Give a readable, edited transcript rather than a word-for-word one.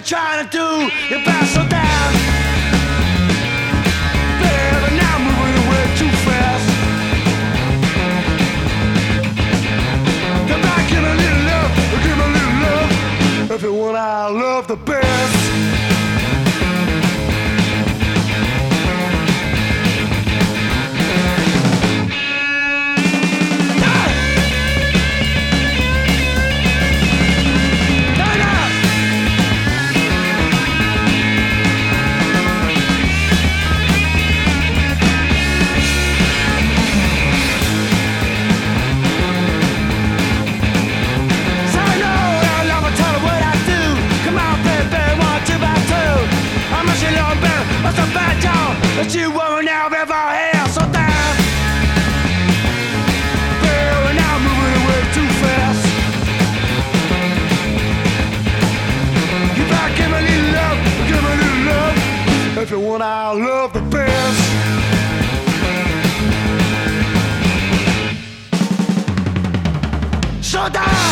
trying to do your best, so down. Baby, now I'm moving away too fast. Come back, give me a little love, give me a little love. If you want, I love the best. But you won't have ever had so down. Baby, now I'm moving away too fast. You back, give me a little love, give me a little love. If you want, I'll love the best. So down.